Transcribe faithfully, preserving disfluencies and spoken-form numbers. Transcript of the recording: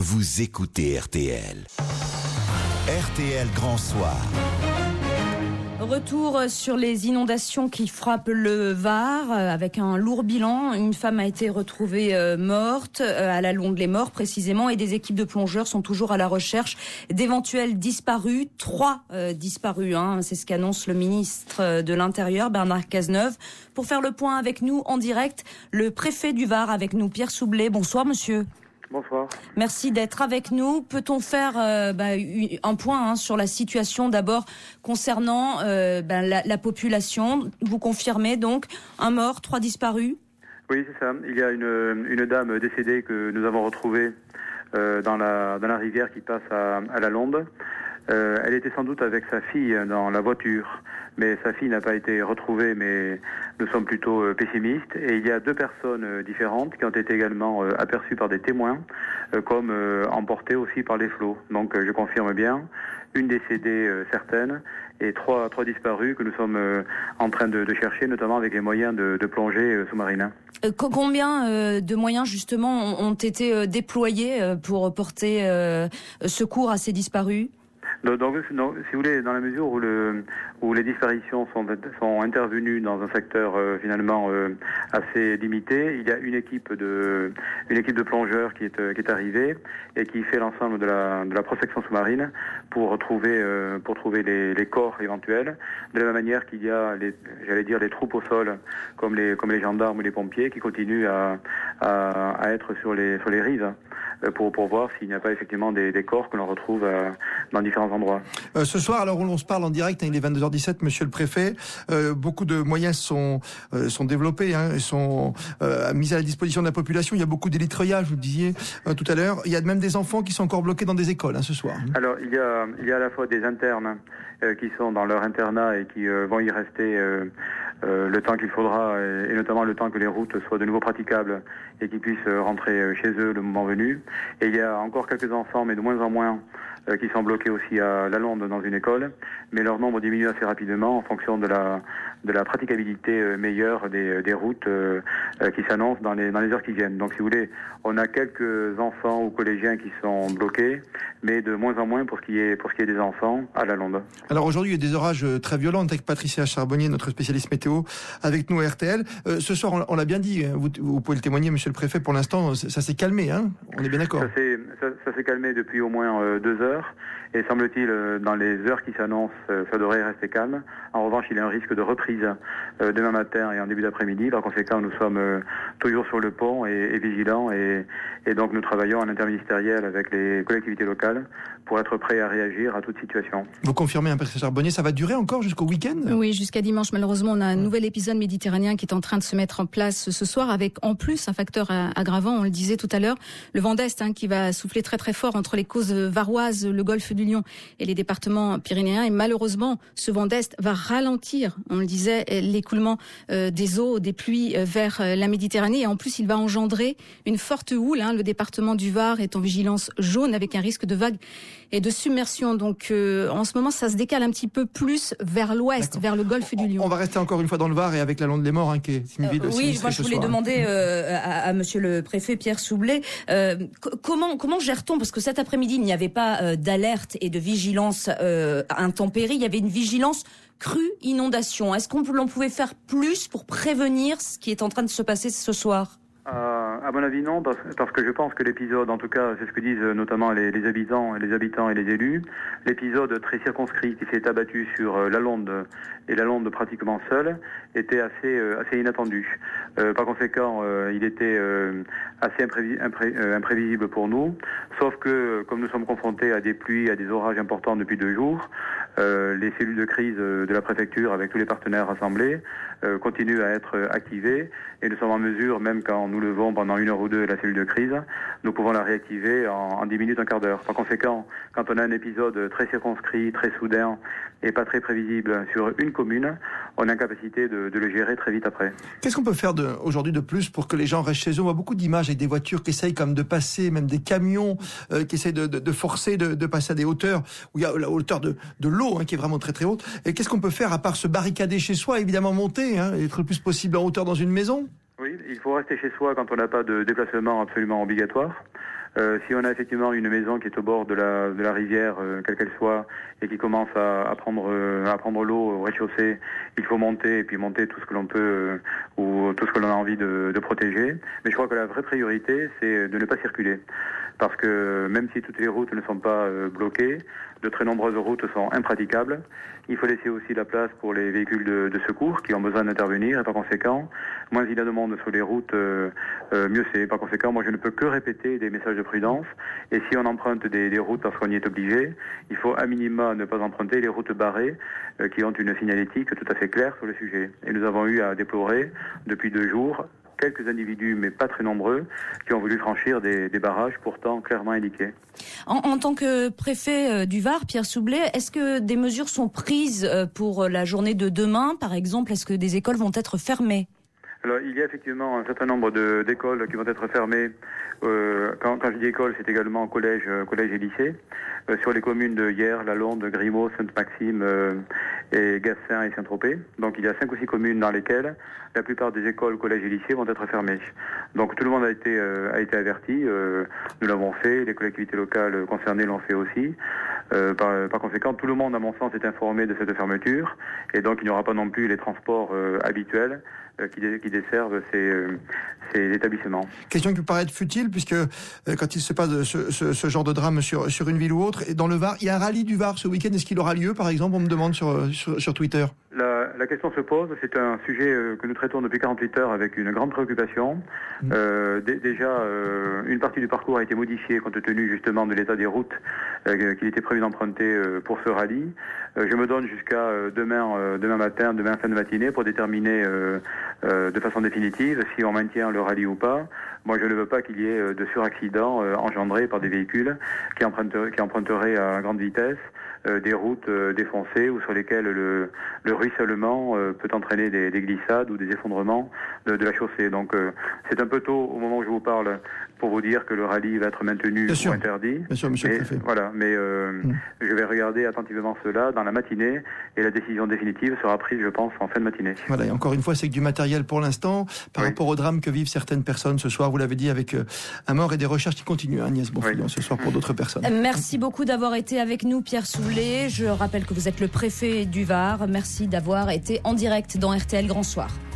vous écoutez R T L. R T L Grand Soir. Retour sur les inondations qui frappent le Var avec un lourd bilan. Une femme a été retrouvée morte à la Londe-les-Morts précisément et des équipes de plongeurs sont toujours à la recherche d'éventuels disparus. Trois euh, disparus, hein, c'est ce qu'annonce le ministre de l'Intérieur Bernard Cazeneuve. Pour faire le point avec nous en direct, le préfet du Var avec nous, Pierre Soublet. Bonsoir monsieur. Bonsoir. Merci d'être avec nous. Peut-on faire euh, bah, un point hein, sur la situation d'abord concernant euh, bah, la, la population? Vous confirmez donc un mort, trois disparus? Oui, c'est ça. Il y a une, une dame décédée que nous avons retrouvée euh, dans, la, dans la rivière qui passe à, à la Londe. Euh, elle était sans doute avec sa fille dans la voiture, mais sa fille n'a pas été retrouvée, mais nous sommes plutôt euh, pessimistes. Et il y a deux personnes euh, différentes qui ont été également euh, aperçues par des témoins, euh, comme euh, emportées aussi par les flots. Donc euh, je confirme bien, une décédée euh, certaine et trois, trois disparus que nous sommes euh, en train de, de chercher, notamment avec les moyens de, de plongée euh, sous-marine. Euh, combien euh, de moyens justement ont, ont été euh, déployés euh, pour porter euh, secours à ces disparus? Donc, donc, donc, si vous voulez, dans la mesure où, le, où les disparitions sont, sont intervenues dans un secteur euh, finalement euh, assez limité, il y a une équipe de, une équipe de plongeurs qui est, qui est arrivée et qui fait l'ensemble de la, de la prospection sous-marine pour trouver, euh, pour trouver les, les corps éventuels. De la même manière qu'il y a, les, j'allais dire, les troupes au sol, comme les, comme les gendarmes ou les pompiers, qui continuent à, à, à être sur les, sur les rives pour, pour voir s'il n'y a pas effectivement des, des corps que l'on retrouve à, dans différents endroits. Euh, ce soir, alors on se parle en direct, hein, il est vingt-deux heures dix-sept, monsieur le préfet. Euh, beaucoup de moyens sont euh, sont développés, hein, sont euh, mis à la disposition de la population. Il y a beaucoup d'élitreuillage, vous le disiez euh, tout à l'heure. Il y a même des enfants qui sont encore bloqués dans des écoles hein, ce soir. Alors il y a il y a à la fois des internes euh, qui sont dans leur internat et qui euh, vont y rester euh, euh, le temps qu'il faudra, et, et notamment le temps que les routes soient de nouveau praticables et qu'ils puissent rentrer chez eux le moment venu. Et il y a encore quelques enfants, mais de moins en moins, euh, qui sont bloqués aussi à la Londe dans une école, mais leur nombre diminue assez rapidement en fonction de la de la praticabilité euh, meilleure des, des routes euh, euh, qui s'annoncent dans les dans les heures qui viennent. Donc si vous voulez, on a quelques enfants ou collégiens qui sont bloqués, mais de moins en moins pour ce qui est pour ce qui est des enfants à la Londe. Alors aujourd'hui, il y a des orages très violents avec Patricia Charbonnier, notre spécialiste météo, avec nous à R T L. Euh, ce soir, on, on l'a bien dit, vous, vous pouvez le témoigner, monsieur le préfet, pour l'instant, ça, ça s'est calmé, hein. On est bien d'accord. Ça s'est ça, ça s'est calmé depuis au moins euh, deux heures. Et semble-t-il, euh, dans les heures qui s'annoncent, euh, ça devrait rester calme. En revanche, il y a un risque de reprise euh, demain matin et en début d'après-midi. Par conséquent, nous sommes euh, toujours sur le pont et, et vigilants. Et, et donc, nous travaillons en interministériel avec les collectivités locales pour être prêts à réagir à toute situation. Vous confirmez, hein, professeur Charbonnier, ça va durer encore jusqu'au week-end ? Oui, jusqu'à dimanche. Malheureusement, on a un nouvel épisode méditerranéen qui est en train de se mettre en place ce soir, avec en plus un facteur aggravant, on le disait tout à l'heure, le vent d'Est hein, qui va souffler très très fort entre les côtes varoises, le golfe du Lion et les départements pyrénéens. Et malheureusement, ce vent d'Est va ralentir, on le disait, l'écoulement euh, des eaux, des pluies euh, vers euh, la Méditerranée. Et en plus, il va engendrer une forte houle. Hein. Le département du Var est en vigilance jaune avec un risque de vagues et de submersion. Donc euh, en ce moment, ça se décale un petit peu plus vers l'ouest, D'accord. vers le golfe du Lion. On va rester encore une fois dans le Var et avec la Londe-les-Morts, hein, qui est une ville euh, Oui, moi je voulais soir. demander euh, à, à monsieur le préfet Pierre Soublet, euh, c- comment comment gère-t-on, parce que cet après-midi, il n'y avait pas euh, d'alerte et de vigilance euh, intempérie, il y avait une vigilance crue inondation. Est-ce qu'on l'on pouvait faire plus pour prévenir ce qui est en train de se passer ce soir ? Euh, à mon avis, non, parce, parce que je pense que l'épisode, en tout cas, c'est ce que disent notamment les, les habitants, les habitants et les élus, l'épisode très circonscrit qui s'est abattu sur euh, la Londe et la Londe pratiquement seule était assez euh, assez inattendu. Euh, par conséquent, euh, il était euh, assez imprévi- impré- euh, imprévisible pour nous, sauf que comme nous sommes confrontés à des pluies, à des orages importants depuis deux jours, euh, les cellules de crise de la préfecture avec tous les partenaires rassemblés euh, continuent à être activées et nous sommes en mesure, même quand nous levons pendant une heure ou deux la cellule de crise, nous pouvons la réactiver en, en dix minutes, un quart d'heure. Par conséquent, quand on a un épisode très circonscrit, très soudain et pas très prévisible sur une commune, on a une capacité de, de le gérer très vite après. Qu'est-ce qu'on peut faire de, aujourd'hui de plus pour que les gens restent chez eux ? On voit beaucoup d'images avec des voitures qui essayent comme de passer, même des camions euh, qui essayent de, de, de forcer de, de passer à des hauteurs où il y a la hauteur de, de l'eau hein, qui est vraiment très très haute. Et qu'est-ce qu'on peut faire à part se barricader chez soi, évidemment monter, hein, et être le plus possible en hauteur dans une maison ? Oui, il faut rester chez soi quand on n'a pas de déplacement absolument obligatoire. Euh, si on a effectivement une maison qui est au bord de la, de la rivière, euh, quelle qu'elle soit, et qui commence à, à prendre, euh, à prendre l'eau au rez-de-chaussée, il faut monter et puis monter tout ce que l'on peut euh, ou tout ce que l'on a envie de, de protéger. Mais je crois que la vraie priorité, c'est de ne pas circuler. Parce que même si toutes les routes ne sont pas euh, bloquées, de très nombreuses routes sont impraticables. Il faut laisser aussi la place pour les véhicules de, de secours qui ont besoin d'intervenir. Et par conséquent, moins il y a de monde sur les routes, euh, euh, mieux c'est. Par conséquent, moi je ne peux que répéter des messages de prudence. Et si on emprunte des, des routes parce qu'on y est obligé, il faut à minima ne pas emprunter les routes barrées euh, qui ont une signalétique tout à fait claire sur le sujet. Et nous avons eu à déplorer depuis deux jours quelques individus, mais pas très nombreux, qui ont voulu franchir des, des barrages pourtant clairement indiqués. En, en tant que préfet du Var, Pierre Soublet, est-ce que des mesures sont prises pour la journée de demain, par exemple? Est-ce que des écoles vont être fermées? Alors, il y a effectivement un certain nombre de, d'écoles qui vont être fermées. Euh, quand, quand je dis école, c'est également collège, collège et lycée. Euh, sur les communes de Hyères, Lalonde, Grimaud, Sainte-Maxime euh, et Gassin et Saint-Tropez. Donc, il y a cinq ou six communes dans lesquelles la plupart des écoles, collèges et lycées vont être fermées. Donc, tout le monde a été, euh, a été averti. Euh, nous l'avons fait. Les collectivités locales concernées l'ont fait aussi. Euh, par, par conséquent, tout le monde, à mon sens, est informé de cette fermeture. Et donc, il n'y aura pas non plus les transports euh, habituels euh, qui, dé, qui desservent ces, euh, ces établissements. Question qui peut paraître futile, puisque euh, quand il se passe de ce, ce, ce genre de drame sur, sur une ville ou autre, et dans le Var, il y a un rallye du Var ce week-end. Est-ce qu'il aura lieu, par exemple? On me demande sur, sur, sur Twitter. La, la question se pose. C'est un sujet euh, que nous traitons depuis quarante-huit heures avec une grande préoccupation. Mmh. Euh, d- déjà, euh, une partie du parcours a été modifiée compte tenu justement de l'état des routes euh, qu'il était prévu d'emprunter euh, pour ce rallye. Euh, je me donne jusqu'à euh, demain, euh, demain matin, demain fin de matinée pour déterminer euh, euh, de façon définitive si on maintient le rallye ou pas. Moi, je ne veux pas qu'il y ait de suraccidents euh, engendrés par des véhicules qui emprunteraient, qui emprunteraient à grande vitesse euh, des routes euh, défoncées ou sur lesquelles le, le ruissellement euh, peut entraîner des, des glissades ou des effondrements de, de la chaussée. Donc, euh, c'est un peu tôt au moment où je vous parle pour vous dire que le rallye va être maintenu Bien ou sûr. interdit. Bien sûr, monsieur mais, le préfet. Voilà, mais euh, mmh. je vais regarder attentivement cela dans la matinée et la décision définitive sera prise, je pense, en fin de matinée. Voilà, et encore une fois, c'est que du matériel pour l'instant par oui. rapport au drame que vivent certaines personnes ce soir. Vous l'avez dit, avec euh, un mort et des recherches qui continuent, hein, Agnès Bonfillon, oui. ce soir pour d'autres personnes. Merci beaucoup d'avoir été avec nous, Pierre Soublet. Je rappelle que vous êtes le préfet du Var. Merci d'avoir été en direct dans R T L Grand Soir.